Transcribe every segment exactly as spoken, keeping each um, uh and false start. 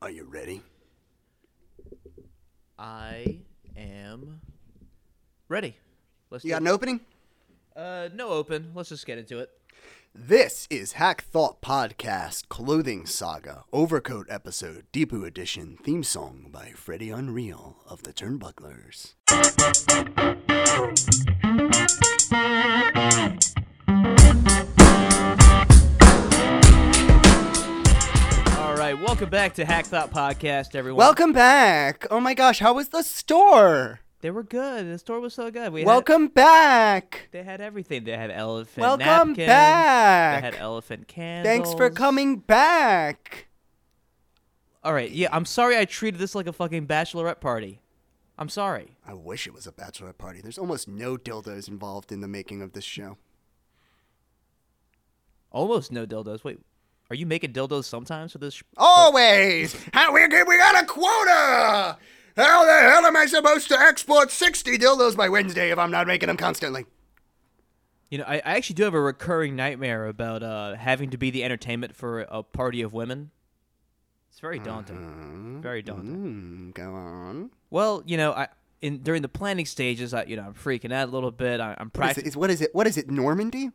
Are you ready? I am ready. Let's You do got it. an opening? Uh, no open. Let's just get into it. This is Hack Thought Podcast, Clothing Saga, Overcoat Episode, Deepu Edition, theme song by Freddie Unreal of the Turnbucklers. All right, welcome back to Hack Thought Podcast, everyone. Welcome back! Oh my gosh, how was the store? They were good. The store was so good. We Welcome had, back! They had everything. They had elephant Welcome napkins. back! They had elephant candles. Thanks for coming back! All right, yeah, I'm sorry I treated this like a fucking bachelorette party. I'm sorry. I wish it was a bachelorette party. There's almost no dildos involved in the making of this show. Almost no dildos. Wait, are you making dildos sometimes for this? Sh- Always! How we, we got a quota! How the hell am I supposed to export sixty dildos by Wednesday if I'm not making them constantly? You know, I, I actually do have a recurring nightmare about uh, having to be the entertainment for a party of women. It's very daunting. Uh-huh. Very daunting. Mm, go on. Well, you know, I in during the planning stages, I you know I'm freaking out a little bit. I, I'm What is, it, practicing. is, what is it? What is it? Normandy?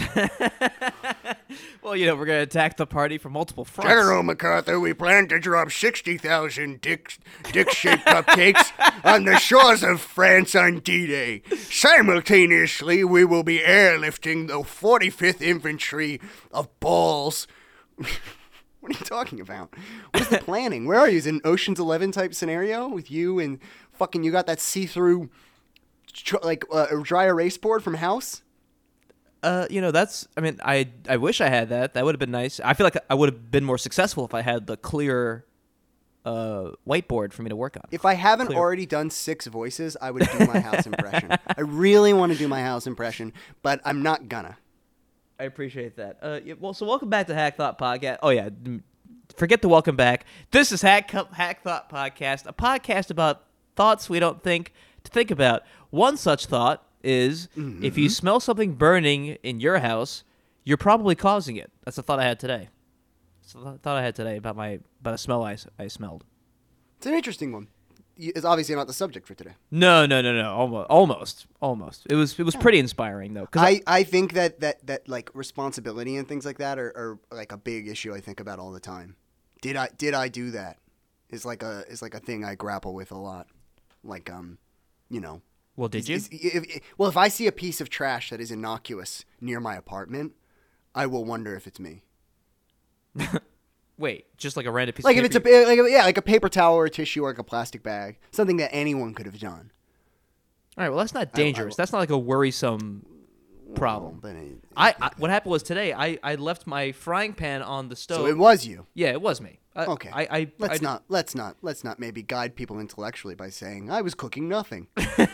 Well, you know, we're gonna attack the party from multiple fronts. General MacArthur, we plan to drop sixty thousand dick, dick-shaped cupcakes on the shores of France on D-Day. Simultaneously, we will be airlifting the forty-fifth Infantry of balls. What are you talking about? What is the planning? Where are you? Is it an Ocean's Eleven type scenario with you and fucking you got that see-through, tr- like, uh, dry erase board from House? Uh, you know, that's. I mean, I I wish I had that. That would have been nice. I feel like I would have been more successful if I had the clear, uh, whiteboard for me to work on. If I haven't Clear. already done six voices, I would do my House impression. I really want to do my House impression, but I'm not gonna. I appreciate that. Uh, yeah, well, so welcome back to Hack Thought Podcast. Oh yeah, m- forget the welcome back. This is Hack Hack Thought Podcast, a podcast about thoughts we don't think to think about. One such thought is Mm-hmm. if you smell something burning in your house, you're probably causing it. That's the thought I had today. That's the thought I had today about my about a smell I, s- I smelled. It's an interesting one. Y- It's obviously not the subject for today. No, no, no, no. Almost, almost, almost. It was it was pretty inspiring though. 'Cause I, I, I think that, that, that like responsibility and things like that are, are like a big issue I think about all the time. Did I did I do that? Is like a is like a thing I grapple with a lot. Like um, you know. well, did Is- you? is- if- if- well, if I see a piece of trash that is innocuous near my apartment, I will wonder if it's me. Wait, just like a random piece. Like of if it's a paper like, yeah, like a paper towel or a tissue or like a plastic bag, something that anyone could have done. All right, well, that's not I- dangerous. I- that's not like a worrisome problem. Well, but it- I, I what happened was today I, I left my frying pan on the stove. so it was you. Yeah, it was me. I, Okay. I, I Let's I, not let's not let's not maybe guide people intellectually by saying I was cooking nothing.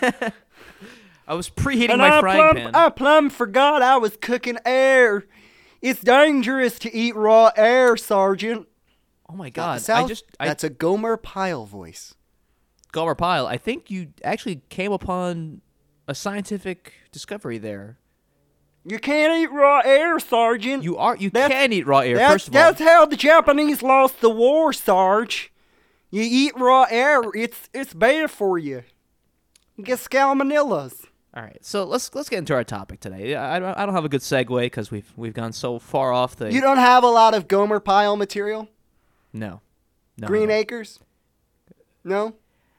I was preheating my frying pan. I plumb forgot I was cooking air. It's dangerous to eat raw air, Sergeant. oh my Not the god! I South. just I, That's a Gomer Pyle voice. Gomer Pyle. I think you actually came upon a scientific discovery there. You can't eat raw air, Sergeant. You are you That's- can eat raw air. That's, First of all, that's how the Japanese lost the war, Sarge. You eat raw air, it's it's bad for you. You get salmonellas. all right. So let's let's get into our topic today. I, I don't I don't have a good segue because we've we've gone so far off the. You don't have a lot of Gomer Pyle material? no. no Green no. Acres? No?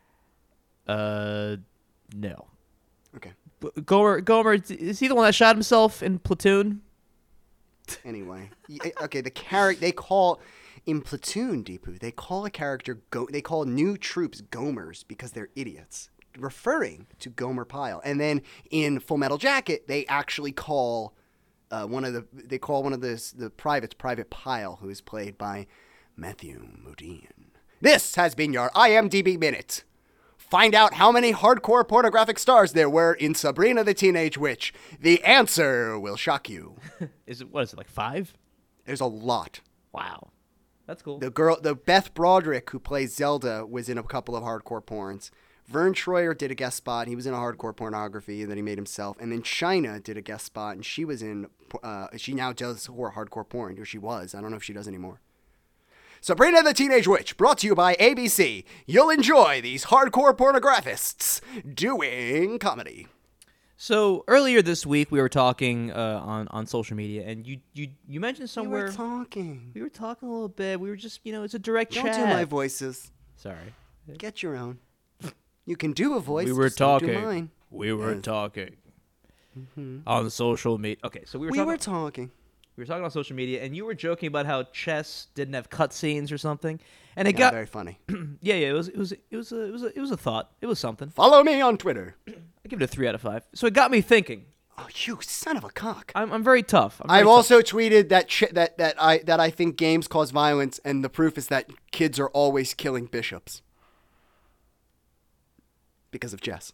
Uh, no. Okay. B- Gomer, Gomer, is he the one that shot himself in Platoon? Anyway. Y- okay, the character, they call, in Platoon, Deepu, they call a character, go- they call new troops Gomers because they're idiots, referring to Gomer Pyle. And then in Full Metal Jacket, they actually call uh, one of the, they call one of the, the privates, Private Pyle, who is played by Matthew Modine. This has been your I M D B Minute. Find out how many hardcore pornographic stars there were in Sabrina the Teenage Witch. The answer will shock you. Is it what is it like five? There's a lot. Wow, that's cool. The girl, the Beth Broderick who plays Zelda, was in a couple of hardcore porns. Vern Troyer did a guest spot. He was in a hardcore pornography that he made himself. And then China did a guest spot, and she was in. Uh, she now does horror hardcore porn, or she was. I don't know if she does anymore. Sabrina the Teenage Witch, brought to you by A B C. You'll enjoy these hardcore pornographists doing comedy. So earlier this week, we were talking uh, on on social media, and you you you mentioned somewhere We were talking. we were talking a little bit. We were just you know it's a direct Don't chat. do my voices. Sorry. Get your own. You can do a voice. We were just don't do talking. mine. We were Yes. talking Mm-hmm. on social media. Okay, so we were We talking. were talking. we were talking on social media, and you were joking about how chess didn't have cutscenes or something, and it Yeah, got very funny. yeah yeah it was it was it was a, it was a, it was a thought. It was something. Follow me on Twitter. I give it a three out of five. So it got me thinking. Oh, you son of a cock. I'm I'm very tough. I'm very I've tough. also tweeted that ch- that that I that I think games cause violence, and the proof is that kids are always killing bishops because of chess.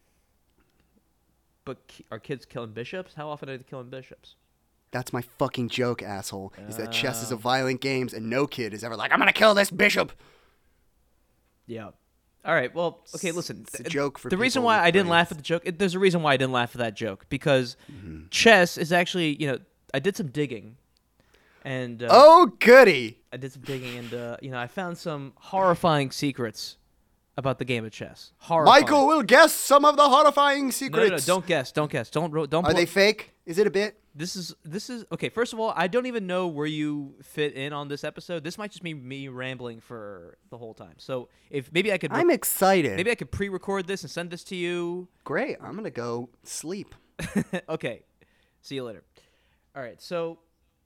But ki- are kids killing bishops? How often are they killing bishops? That's my fucking joke, asshole. Is that chess is a Oh. violent game, and no kid is ever like, I'm gonna kill this bishop. Yeah. All right. Well, okay. Listen. It's a th- joke for the reason people why with I didn't laugh brains. at the joke. It, there's a reason why I didn't laugh at that joke because Mm-hmm. chess is actually you know I did some digging, and uh, Oh, goody. I did some digging and uh, you know I found some horrifying secrets about the game of chess. Horrifying. Michael will guess some of the horrifying No, secrets. no, no, don't guess. Don't guess. Don't ro- don't. Are blow- they fake? Is it a bit? This is this is okay. First of all, I don't even know where you fit in on this episode. This might just be me rambling for the whole time. So if maybe I could, re- I'm excited. maybe I could pre-record this and send this to you. Great. I'm gonna go sleep. Okay. See you later. All right. So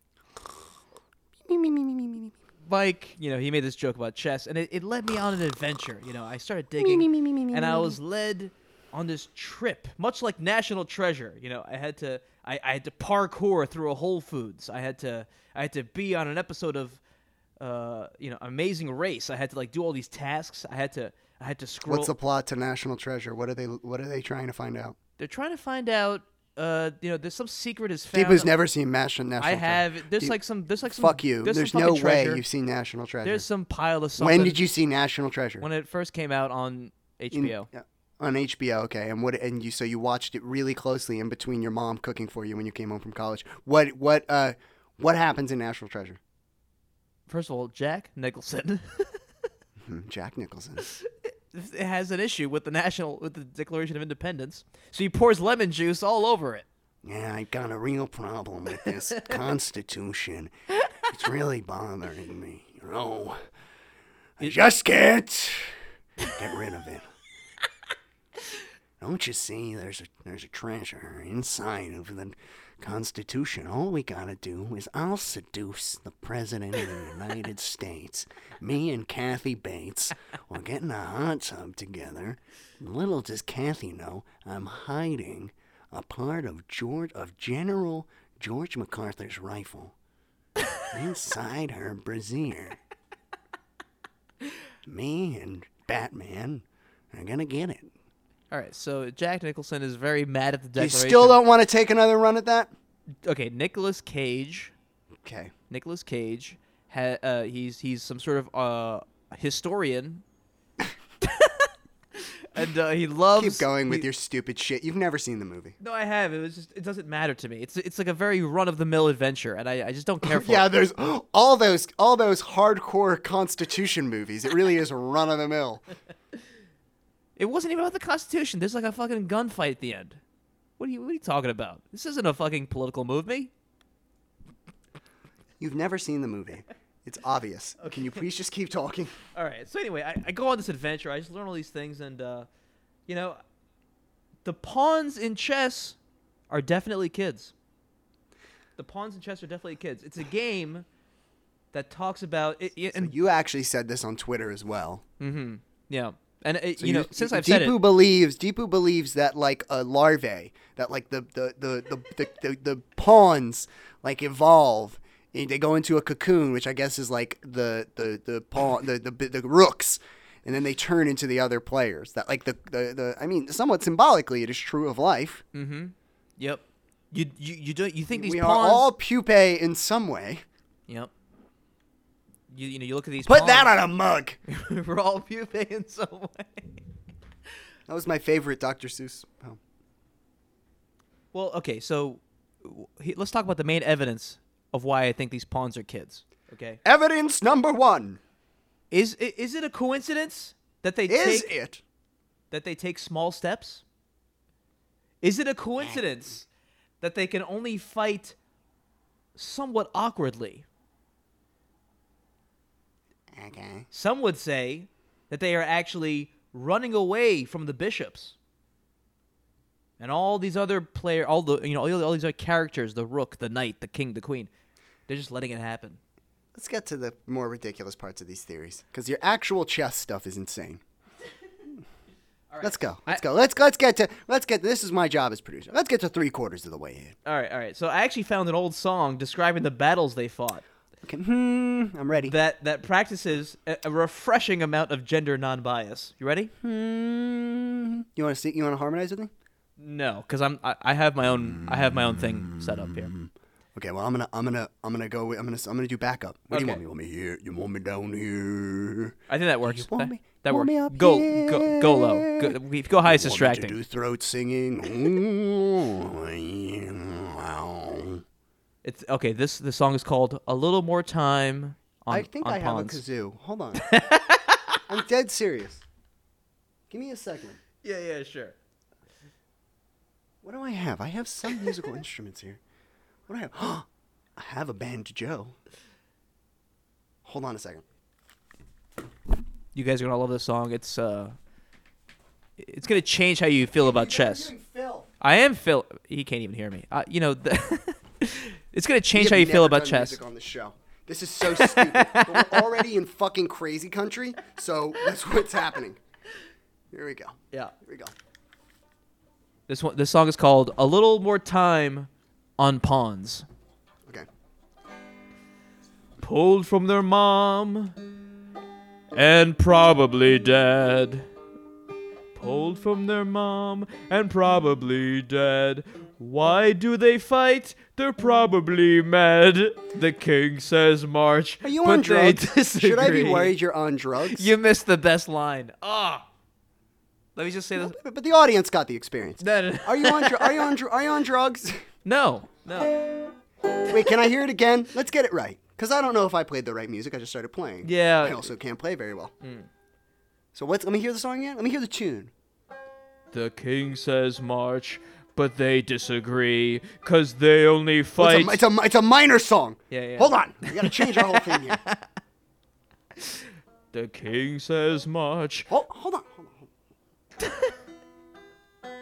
Mike, you know, he made this joke about chess, and it, it led me on an adventure. You know, I started digging, and I was led on this trip, much like National Treasure. You know, I had to, I, I had to parkour through a Whole Foods. I had to, I had to be on an episode of, uh, you know, Amazing Race. I had to like do all these tasks. I had to, I had to scroll. What's the plot to National Treasure? What are they? What are they trying to find out? They're trying to find out. Uh, you know, there's some secret is found. Deepu's never seen National National I Treasure. have. There's Deep- like some. There's like some. Fuck you. There's, There's some no fucking way treasure. you've seen National Treasure. There's some pile of something. When did you see National Treasure? When it first came out on H B O. In- yeah, on H B O, okay. And what? And you so you watched it really closely in between your mom cooking for you when you came home from college. What? What? Uh, what happens in National Treasure? First of all, Jack Nicholson Hmm, Jack Nicholson. has an issue with the national with the Declaration of Independence, so he pours lemon juice all over it. Yeah, I got a real problem with this Constitution. It's really bothering me. You know, I just can't get rid of it. Don't you see? There's a there's a treasure inside of the Constitution. All we gotta do is I'll seduce the President of the United States. Me and Kathy Bates will get in a hot tub together. Little does Kathy know I'm hiding a part of George of General George MacArthur's rifle inside her brassiere. Me and Batman are gonna get it. All right, so Jack Nicholson is very mad at the You Declaration. still don't want to take another run at that? Okay, Nicolas Cage. Okay. Nicolas Cage. Ha, uh, he's he's some sort of uh, historian. And uh, he loves. Keep going with he- your stupid shit. You've never seen the movie. No, I have. It was just. It doesn't matter to me. It's it's like a very run of the mill adventure, and I, I just don't care for. Yeah, it. there's all those all those hardcore Constitution movies. It really is run of the mill. It wasn't even about the Constitution. There's like a fucking gunfight at the end. What are you What are you talking about? This isn't a fucking political movie. You've never seen the movie. It's obvious. Can you please just keep talking? All right. So anyway, I, I go on this adventure. I just learn all these things, and uh, you know, the pawns in chess are definitely kids. The pawns in chess are definitely kids. It's a game that talks about it. it So and you actually said this on Twitter as well. mm-hmm, yeah, and it, So you know, since I've said Deepu it, believes Deepu believes that like a larvae, that like the the the the, the, the, the pawns like evolve. And they go into a cocoon, which I guess is like the the the pawn the, the the rooks, and then they turn into the other players. That like the the, the I mean, somewhat symbolically, it is true of life. mm-hmm, yep. You you you do you think these We pawns? are all pupae in some way. Yep. You you know you look at these. Put pawns, that on a mug. We're all pupae in some way. That was my favorite Doctor Seuss poem. Well, okay, so w- he- let's talk about the main evidence of why I think these pawns are kids. Okay. Evidence number one. Is i- is it a coincidence that they Is take it? that they take small steps? Is it a coincidence that they can only fight somewhat awkwardly? Okay. Some would say that they are actually running away from the bishops. And all these other player, all the you know, all, all these other characters, the rook, the knight, the king, the queen, they're just letting it happen. Let's get to the more ridiculous parts of these theories, because your actual chess stuff is insane. Right. Let's go. Let's I- go. Let's let's get to let's get. This is my job as producer. Let's get to three quarters of the way in. All right, all right. So I actually found an old song describing the battles they fought Okay. Hmm. I'm ready. that that practices a, a refreshing amount of gender non-bias. You ready? Hmm. You want to see? You want to harmonize with me? No, because I'm I, I have my own I have my own thing set up here. Okay. Well, I'm gonna I'm gonna I'm gonna go. I'm gonna I'm gonna do backup. What do you Okay. want me? You want me here? You want me down here? I think that works. You want That, me- that want works. me up Go here? go go low. Go, if you go high, it's You want me to distracting. do throat singing. It's okay. This the song is called "A Little More Time." On, I think on I have a Pawns. kazoo. Hold on. I'm dead serious. Give me a second. Yeah, yeah, sure. What do I have? I have some musical instruments here. What do I have? I have a banjo. Hold on a second. You guys are gonna love this song. It's uh, it's gonna change how you feel about chess. Phil. I am Phil. He can't even hear me. Uh, you know, the it's gonna change how you feel about chess. Music on this show. This is so stupid. But we're already in fucking crazy country, so that's what's happening. Here we go. Yeah. Here we go. This one. This song is called "A Little More Time on Pawns." Okay. Pulled from their mom and probably dead. Pulled from their mom and probably dead. Why do they fight? They're probably mad. The king says march, Are you but on they drugs? Should I be disagree. worried you're on drugs? You missed the best line. Ah. Let me just say this. But but the audience got the experience. No, no, no. Are you on? Dr- are you on? Dr- are you on drugs? No, no. Wait, can I hear it again? Let's get it right. Because I don't know if I played the right music. I just started playing. Yeah. I also can't play very well. So let's, let me hear the song again. Let me hear the tune. The king says march, but they disagree, cause they only Well, fight. it's, a, it's, a, it's a minor song. Yeah, yeah. Hold on. We got to change our whole thing here. The king says march. Hold, hold on. Hold on. Hold on.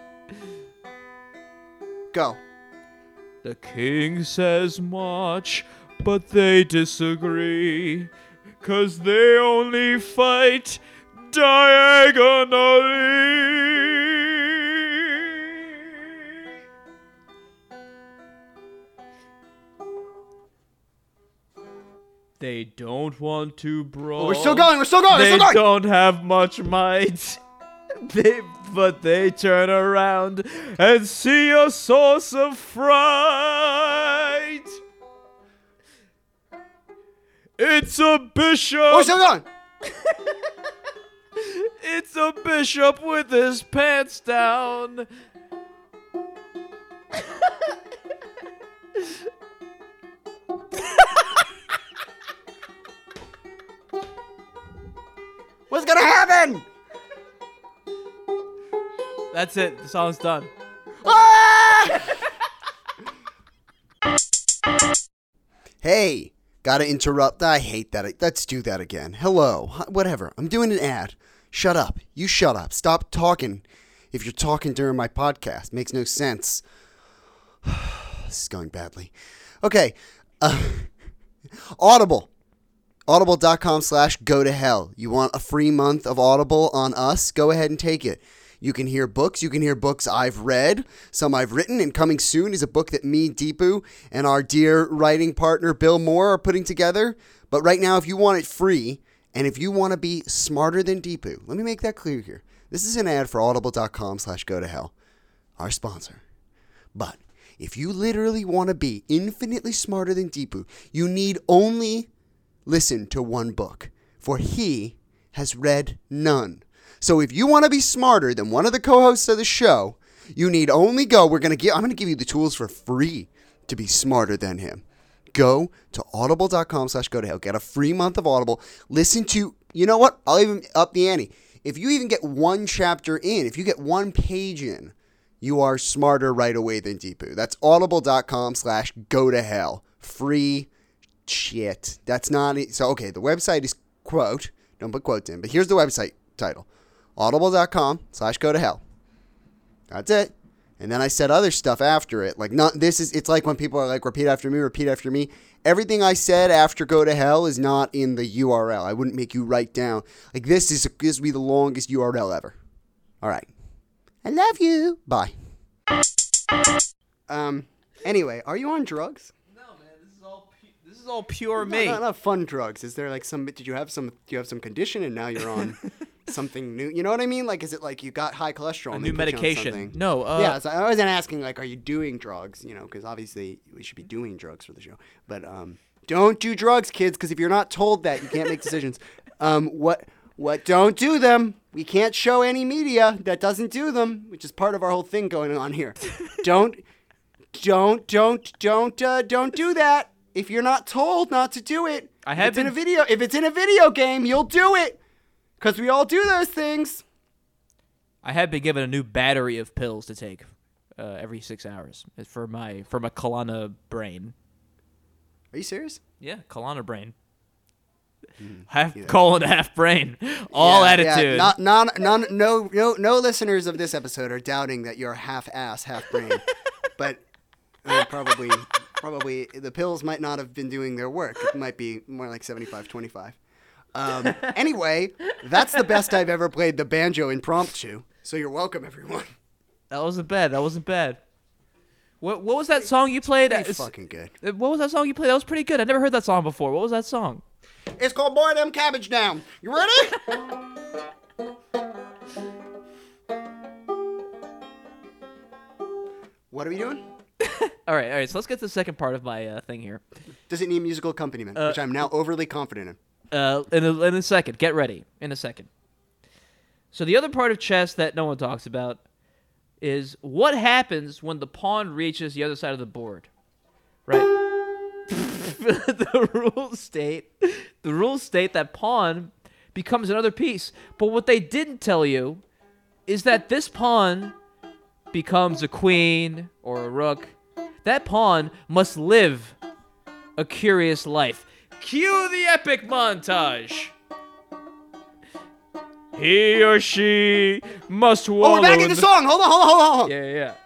Go. The king says march, but they disagree, cause they only fight diagonally. They don't want to brawl. Oh, we're still going. We're still going. We're They still going. don't have much might. They, but they turn around and see a source of fright. It's a bishop. Oh, we're still going. It's a bishop with his pants down. What's going to happen? That's it. The song's done. Ah! Hey, gotta interrupt. I hate that. Let's do that again. Hello. H- Whatever. I'm doing an ad. Shut up. You shut up. Stop talking. If you're talking during my podcast, makes no sense. This is going badly. Okay. Uh, Audible. Audible.com slash go to hell. You want a free month of Audible on us? Go ahead and take it. You can hear books. You can hear books I've read, some I've written, and coming soon is a book that me, Deepu, and our dear writing partner, Bill Moore, are putting together. But right now, if you want it free, and if you want to be smarter than Deepu, let me make that clear here. This is an ad for audible.com slash go to hell, our sponsor. But if you literally want to be infinitely smarter than Deepu, you need only listen to one book, for he has read none. So if you want to be smarter than one of the co-hosts of the show, you need only go. We're gonna give. I'm gonna give you the tools for free to be smarter than him. go to audible.com slash go to hell. Get a free month of Audible. Listen to, you know what? I'll even up the ante. If you even get one chapter in, if you get one page in, you are smarter right away than Deepu. That's audible.com slash go to hell. Free shit. That's not it. So, okay, the website is quote. Don't put quotes in, but here's the website title. Audible.com slash go to hell. That's it. And then I said other stuff after it. Like, not this is, it's like when people are like, repeat after me, repeat after me. Everything I said after go to hell is not in the U R L. I wouldn't make you write down. Like, this is, this would be the longest U R L ever. All right. I love you. Bye. Um, anyway, are you on drugs? No, man, this is all pu- this is all pure No, me. not, not fun drugs. Is there like some, did you have some, do you have some condition and now you're on something new? You know what I mean? Like, is it like you got high cholesterol? A and new they put you on medication. something? No, uh, Yeah, so I wasn't asking, like, are you doing drugs? You know, because obviously we should be doing drugs for the show. But um, don't do drugs, kids, because if you're not told that, you can't make decisions. um, what, what, don't do them. We can't show any media that doesn't do them, which is part of our whole thing going on here. don't, don't, don't, don't, uh, don't do that. If you're not told not to do it, I if have it's in been- a video. If it's in a video game, you'll do it, because we all do those things. I have been given a new battery of pills to take uh, every six hours. It's for my for my Kalana brain. Are you serious? Yeah, Kalana brain. Half yeah. colon, half brain. All Yeah, attitude. Yeah, not, not, none, no, no, no listeners of this episode are doubting that you're half ass, half brain. But uh, probably, probably the pills might not have been doing their work. It might be more like seventy-five twenty-five. Um, anyway, that's the best I've ever played the banjo impromptu. So you're welcome, everyone. That wasn't bad. That wasn't bad. What What was that song you played? Pretty It's- fucking good. uh, What was that song you played? That was pretty good. I never heard that song before. What was that song? It's called Boy Them Cabbage Down. You ready? What are we doing? All right, all right. So let's get to the second part of my uh, thing here. Does it need musical accompaniment, Uh, which I'm now overly confident in? Uh, in a, in a second. Get ready. In a second. So the other part of chess that no one talks about is what happens when the pawn reaches the other side of the board, right? the rules state the rules state that pawn becomes another piece, but what they didn't tell you is that this pawn becomes a queen or a rook. That pawn must live a curious life. Cue the epic montage. He or she must wallow Oh, we're back in in the song. Hold on, hold on, hold on, hold on. Yeah, yeah, yeah.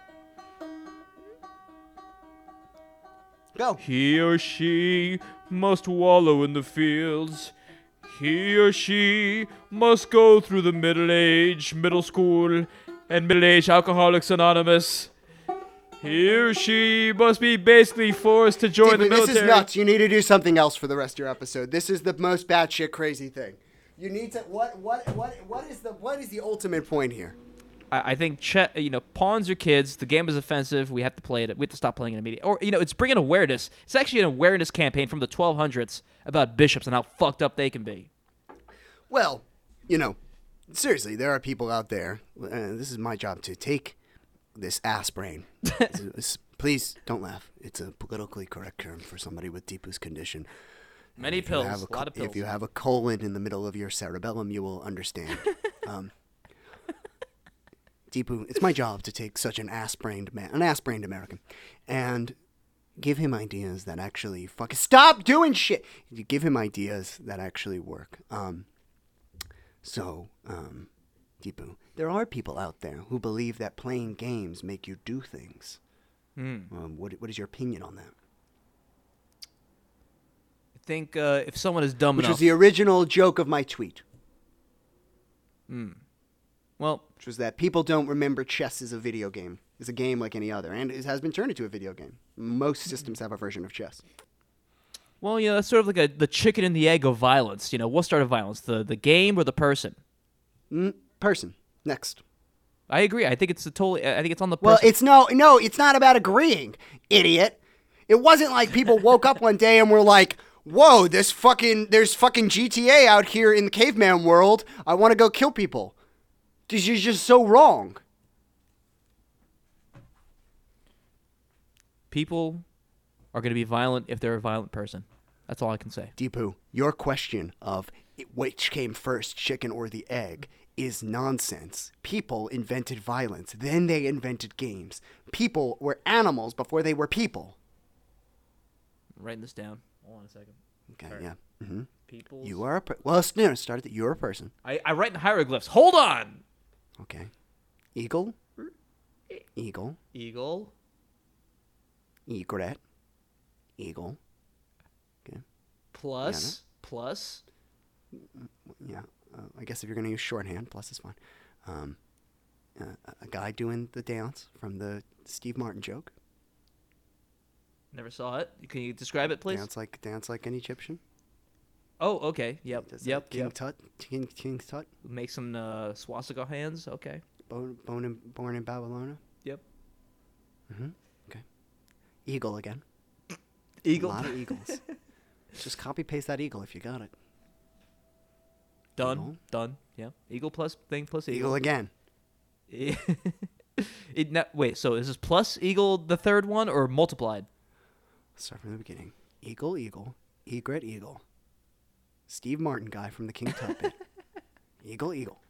Go. He or she must wallow in the fields. He or she must go through the middle age, middle school, and middle age Alcoholics Anonymous. He or she must be basically forced to join Dude, the this military. is nuts. You need to do something else for the rest of your episode. This is the most batshit crazy thing. You need to. What? What? What? What is the? What is the ultimate point here? I, I think che- you know pawns are kids. The game is offensive. We have to play it. We have to stop playing it immediately. Or you know, it's bringing awareness. It's actually an awareness campaign from the twelve hundreds about bishops and how fucked up they can be. Well, you know, seriously, there are people out there. Uh, this is my job to take this ass brain. This is- this- please don't laugh. It's a politically correct term for somebody with Deepu's condition. Many If you pills, have a co- lot of pills. If you have a colon in the middle of your cerebellum, you will understand. um, Deepu, it's my job to take such an ass-brained man, an ass-brained American, and give him ideas that actually fucking stop doing shit. You give him ideas that actually work. Um, so, um, Deepu, there are people out there who believe that playing games make you do things. Hmm. Um, what what is your opinion on that? I think uh, if someone is dumb Which enough, was the original joke of my tweet. well, Which was that people don't remember chess as a video game. It's a game like any other, and it has been turned into a video game. Most systems have a version of chess. well, you know, it's sort of like a the chicken and the egg of violence. You know, what started violence, the the game or the person? Mm, person. Next. I agree. I think it's a totally. I think it's on the person. Well, it's no, no, it's not about agreeing, idiot. It wasn't like people woke up one day and were like, whoa, this fucking, there's fucking G T A out here in the caveman world. I want to go kill people. Because you're just so wrong. People are going to be violent if they're a violent person. That's all I can say. Deepu, your question of which came first, chicken or the egg, is nonsense. People invented violence, then they invented games. People were animals before they were people. I'm writing this down. Hold on a second. Okay, Sorry. yeah. Mm-hmm. People's... You are a per- well. No, start it. You're a person. I, I write in hieroglyphs. Hold on. Okay. Eagle. Eagle. Eagle. Egret. Eagle. Okay. Plus. Plus. Yeah. Uh, I guess if you're going to use shorthand, plus is fine. Um, uh, a guy doing the dance from the Steve Martin joke. Never saw it. Can you describe it, please? Dance like dance like an Egyptian. Oh, okay. Yep. Does Yep. that King yep. Tut. King King Tut. Make some uh, swastika hands. Okay. Born, born in born in Babylon. Yep. Mm-hmm. Okay. Eagle again. Eagle. A lot of eagles. Just copy paste that eagle if you got it. Done. Eagle. Done. Yeah. Eagle plus thing plus Eagle eagle. again. it, no, wait. So is this plus eagle the third one or multiplied? Start from the beginning. Eagle, eagle, egret, eagle. Steve Martin guy from the King Tut bit. Eagle, eagle.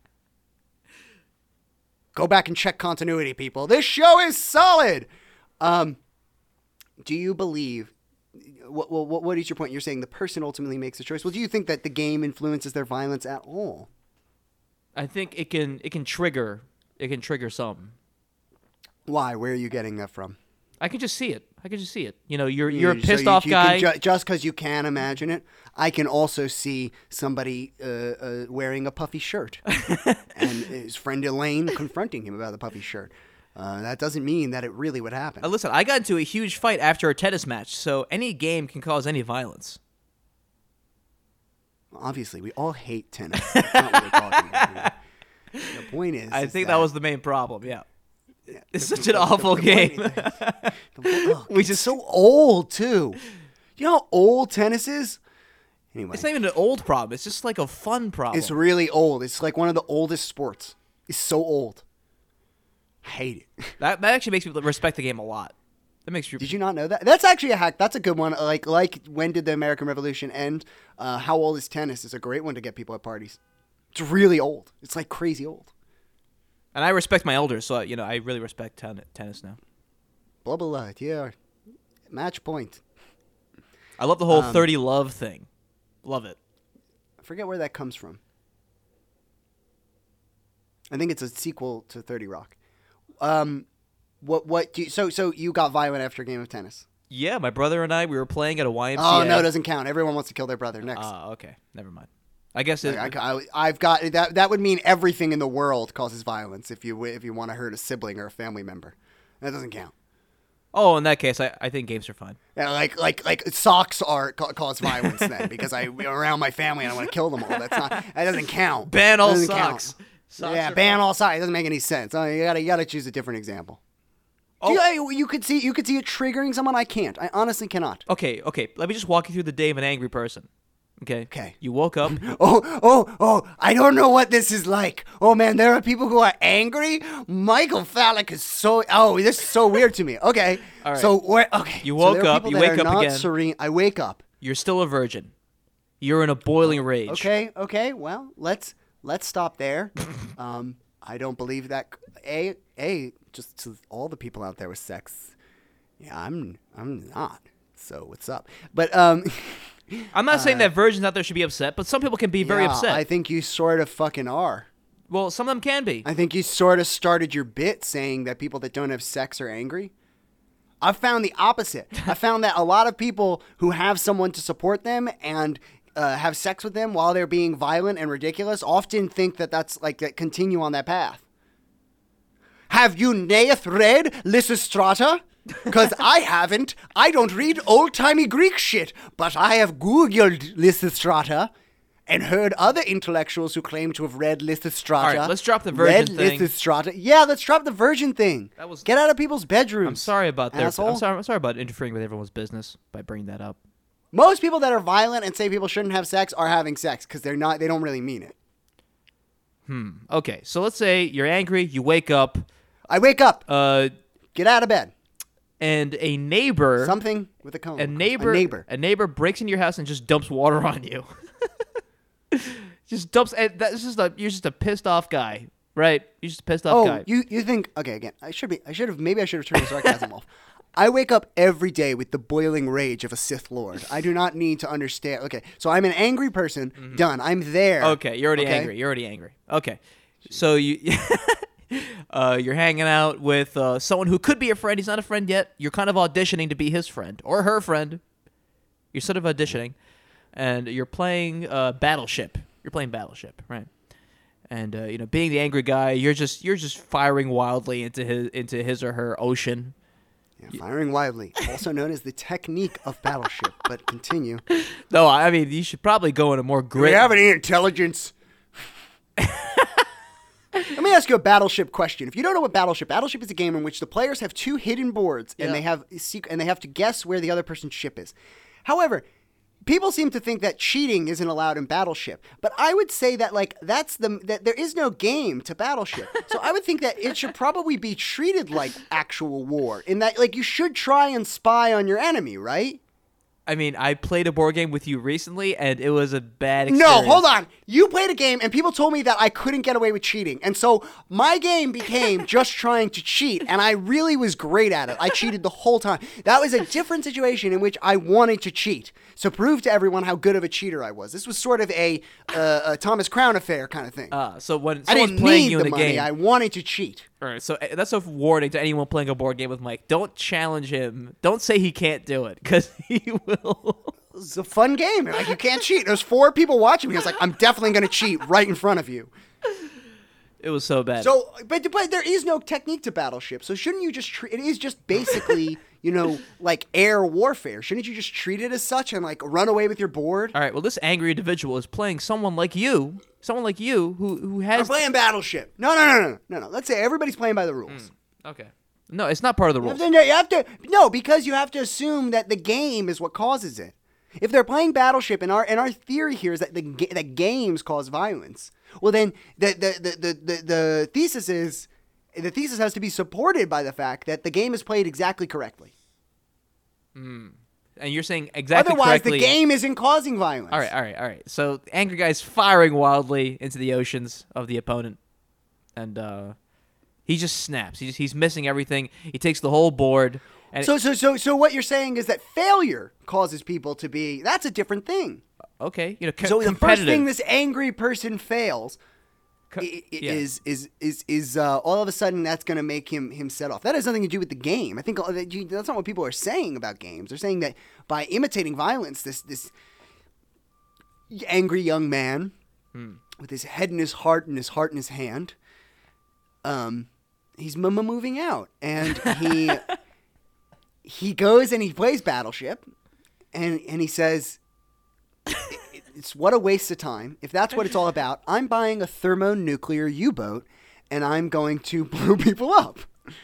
Go back and check continuity, people. This show is solid. Um, do you believe? What, what, what is your point? You're saying the person ultimately makes the choice. Well, do you think that the game influences their violence at all? I think it can it can trigger it can trigger some. Why? Where are you getting that from? I can just see it. I can just see it. You know, you're you're a So pissed you- off you can guy. ju- just because you can imagine it, I can also see somebody uh, uh, wearing a puffy shirt and his friend Elaine confronting him about the puffy shirt. Uh, that doesn't mean that it really would happen. Uh, listen, I got into a huge fight after a tennis match, so any game can cause any violence. Obviously, we all hate tennis. That's not what we're talking about here. The point is, I is think that, was the main problem. Yeah, yeah, it's the- such the- an awful the game. point is- the po- oh, We it's just- so old too. You know how old tennis is? Anyway, It's not even an old problem. It's just like a fun problem. it's really old. It's like one of the oldest sports. It's so old. I hate it. that that actually makes me respect the game a lot. That makes you. Did you not know that? That's actually a hack. That's a good one. Like, like when did the American Revolution end? Uh, how old is tennis? Is a great one to get people at parties. It's really old. It's like crazy old. And I respect my elders, so you know I really respect ten- tennis now. Blah blah blah. Yeah. Match point. I love the whole Um, thirty love thing. Love it. I forget where that comes from. I think it's a sequel to thirty Rock. Um, what what do you, so so you got violent after a game of tennis? Yeah, my brother and I we were playing at a Y M C A. Oh no, it doesn't count. Everyone wants to kill their brother. Next. Ah, okay, never mind. I guess it, I, I, I've got that. That would mean everything in the world causes violence if you if you want to hurt a sibling or a family member. That doesn't count. Oh, in that case, I, I think games are fine. Yeah, like like like socks are ca- cause violence then because I I'm around my family and I want to kill them all. That's not that doesn't count. Ban all That doesn't socks. count. Socks yeah, are ban fine. all socks. It doesn't make any sense. Oh, you gotta you gotta choose a different example. Oh. You, you could see you could see it triggering someone. I can't. I honestly cannot. Okay, okay. Let me just walk you through the day of an angry person. Okay. Okay. You woke up. Oh, oh, oh, I don't know what this is like. Oh, man, there are people who are angry. Michael Fallick is so, oh, this is so weird to me. Okay. All right. So, where, okay. You So woke there are up, people you that wake are up not again. serene. I wake up. You're still a virgin. You're in a boiling rage. Okay, okay. Well, let's, let's stop there. um, I don't believe that. A, A, just to all the people out there with sex. Yeah, I'm, I'm not. So what's up? But, um... I'm not saying that virgins out there should be upset, but some people can be very yeah, upset. I think you sort of fucking are. Well, some of them can be. I think you sort of started your bit saying that people that don't have sex are angry. I've found the opposite. I found that a lot of people who have someone to support them and uh, have sex with them while they're being violent and ridiculous often think that that's like that continue on that path. Have you naeth read Lysistrata? Because I haven't. I don't read old-timey Greek shit, but I have Googled Lysistrata and heard other intellectuals who claim to have read Lysistrata. All right, let's drop the virgin read thing. Lysistrata. Yeah, let's drop the virgin thing. That was- Get out of people's bedrooms. I'm sorry about their. asshole. I'm sorry. I'm sorry about interfering with everyone's business by bringing that up. Most people that are violent and say people shouldn't have sex are having sex because they're not. They don't really mean it. Okay, so let's say you're angry. You wake up. I wake up, Uh, get out of bed. and a neighbor, Something with a cone. a neighbor, A neighbor. a neighbor breaks into your house and just dumps water on you. Just dumps. And that's just a you're just a pissed off guy, right? You're just a pissed off Oh, guy. you you think? Okay, again, I should be. I should have. Maybe I should have turned the sarcasm off. I wake up every day with the boiling rage of a Sith Lord. I do not need to understand. Okay, so I'm an angry person. Mm-hmm. Done. I'm there. Okay, you're already okay? angry. You're already angry. Okay, so you. Uh, you're hanging out with uh, someone who could be a friend. He's not a friend yet. You're kind of auditioning to be his friend or her friend. You're sort of auditioning, and you're playing uh, Battleship. You're playing Battleship, right? And uh, you know, being the angry guy, you're just you're just firing wildly into his into his or her ocean. Yeah, firing wildly, also known as the technique of Battleship. But continue. No, I mean you should probably go in a more Do grit. we have any intelligence? Let me ask you a Battleship question. If you don't know what Battleship, Battleship is a game in which the players have two hidden boards and Yeah. they have sec- and they have to guess where the other person's ship is. However, people seem to think that cheating isn't allowed in Battleship, but I would say that like that's the that there is no game to Battleship. So I would think that it should probably be treated like actual war in that like you should try and spy on your enemy, right? I mean, I played a board game with you recently, and it was a bad experience. No, hold on. You played a game, and people told me that I couldn't get away with cheating. And so my game became just trying to cheat, and I really was great at it. I cheated the whole time. That was a different situation in which I wanted to cheat. So prove to everyone how good of a cheater I was. This was sort of a, uh, a Thomas Crown affair kind of thing. Uh, so when I someone's didn't playing need you the in a money. game, I wanted to cheat. all right, so uh, that's a warning to anyone playing a board game with Mike. Don't challenge him. Don't say he can't do it, because he will. It's a fun game. Like, you can't cheat. There's four people watching me. I was like, I'm definitely going to cheat right in front of you. It was so bad. So, but, but there is no technique to Battleship. So shouldn't you just treat it is just basically, you know, like air warfare. Shouldn't you just treat it as such and like run away with your board? all right, well, this angry individual is playing someone like you, someone like you who who I'm has. playing Battleship. No, no, no, no, no, no. Let's say everybody's playing by the rules. Okay. No, it's not part of the You have rules. to- you have to no, because you have to assume that the game is what causes it. If they're playing Battleship, and our and our theory here is that the ga- that games cause violence, well then the the, the the the the thesis is the thesis has to be supported by the fact that the game is played exactly correctly. And you're saying exactly Otherwise, correctly. the game isn't causing violence. All right, all right, all right. So the angry guy's firing wildly into the oceans of the opponent, and uh, he just snaps. He's he's missing everything. He takes the whole board. And So so so so what you're saying is that failure causes people to be. That's a different thing. okay, you know, co- So the first competitive. thing this angry person fails Co- i- i- yeah. is is is is uh, all of a sudden that's going to make him him set off. That has nothing to do with the game. I think all that you- that's not what people are saying about games. They're saying that by imitating violence, this this angry young man Hmm. with his head in his heart and his heart in his hand, um, he's m- m- moving out, and he he goes and he plays Battleship, and and he says. It's what a waste of time. If that's what it's all about, I'm buying a thermonuclear U-boat, and I'm going to blow people up.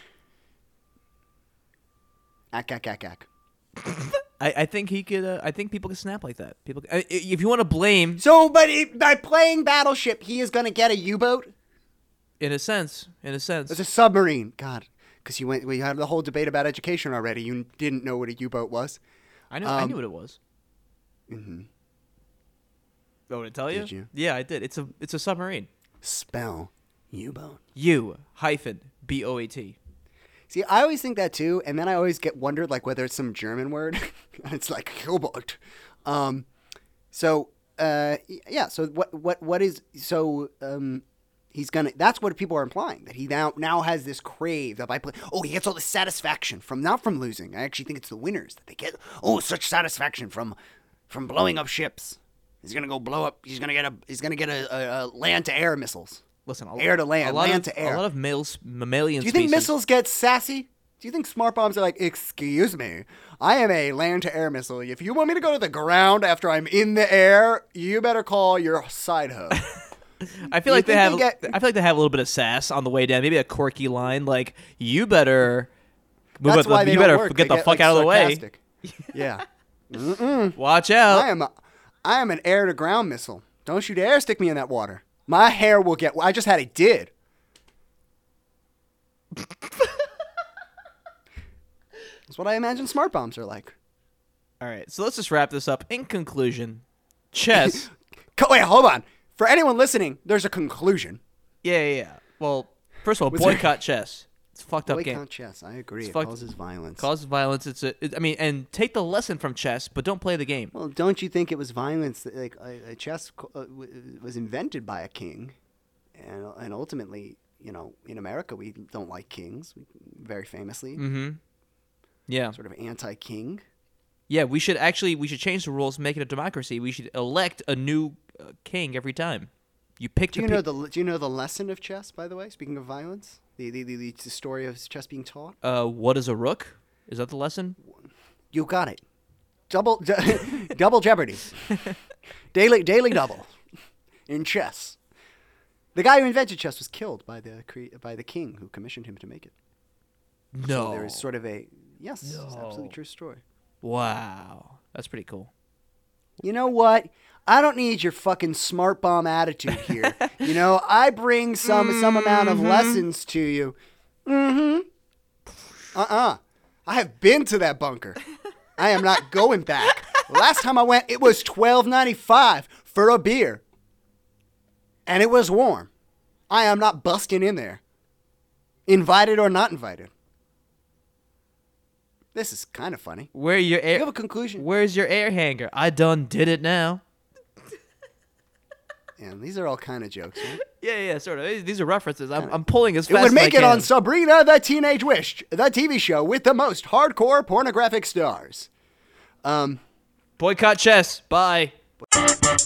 Ack, ack, ack, ack. I, I think he could. Uh, I think people can snap like that. People, I- if you want to blame, So, but it, by playing Battleship, he is going to get a U-boat? in a sense, in a sense, It's a submarine. God, because you went. We had the whole debate about education already. You didn't know what a U-boat was. I knew. I um, knew what it was. Mm-hmm. Oh, did I tell you? Did you? Yeah, I did. It's a it's a submarine. Spell U-boat. U hyphen B O A T. See, I always think that too, and then I always get wondered like whether it's some German word. It's like U-boat. Um, so uh, y- yeah. So what what what is so um. He's gonna. That's what people are implying. That he now now has this crave that by play. Oh, he gets all this satisfaction from not from losing. I actually think it's the winners that they get. Oh, such satisfaction from from blowing up ships. He's gonna go blow up. He's gonna get a. He's gonna get a, a, a land to air missiles. Listen, a, Air to land, a lot land of, to air. A lot of males, mammalian Do you think species. missiles get sassy? Do you think smart bombs are like, excuse me, I am a land to air missile. If you want me to go to the ground after I'm in the air, you better call your side hoe. I feel You like they think have. they get- I feel like they have a little bit of sass on the way down. Maybe a quirky line like, "You better move That's it, why they you don't better work. get They the fuck like, out of the way. sarcastic. Yeah. Watch out!" I am a, I am an air to ground missile. Don't you dare stick me in that water. My hair will get. I just had it did. That's what I imagine smart bombs are like. All right, so let's just wrap this up. In conclusion, chess. Co- Wait, hold on. For anyone listening, there's a conclusion. yeah, yeah, yeah. Well, first of all, Was there- boycott chess. It's a fucked up Boycott game. chess. I agree. It's It fucked- causes violence. Causes violence. It's a. It, I mean, and take the lesson from chess, but don't play the game. Well, don't you think it was violence that, like, uh, uh, chess co- uh, w- was invented by a king, and and ultimately, you know, in America we don't like kings, we, very famously, Mm-hmm. Yeah. sort of anti-king. Yeah, we should actually we should change the rules, make it a democracy. We should elect a new uh, king every time. You pick Do the you know pe- the Do you know the lesson of chess? By the way, speaking of violence, the the, the, the story of chess being taught. uh what is a rook? Is that the lesson? You got it. Double double jeopardy. daily daily double in chess. The guy who invented chess was killed by the cre- by the king who commissioned him to make it. No. So there is sort of a yes, it's an No. absolutely true story. Wow. That's pretty cool. You know what? I don't need your fucking smart bomb attitude here. You know, I bring some some amount of lessons to you. Mm-hmm. Uh-uh. I have been to that bunker. I am not going back. Last time I went, it was twelve ninety-five for a beer. And it was warm. I am not busting in there. Invited or not invited. This is kind of funny. Where your You have air a conclusion? Where's your air hanger? I done did it now. Yeah, these are all kind of jokes, right? Yeah, yeah, sort of. These- These are references. I'm, I'm pulling as It fast would as I make it can. on Sabrina the Teenage Witch, the T V show with the most hardcore pornographic stars. Um, Boycott chess. Bye.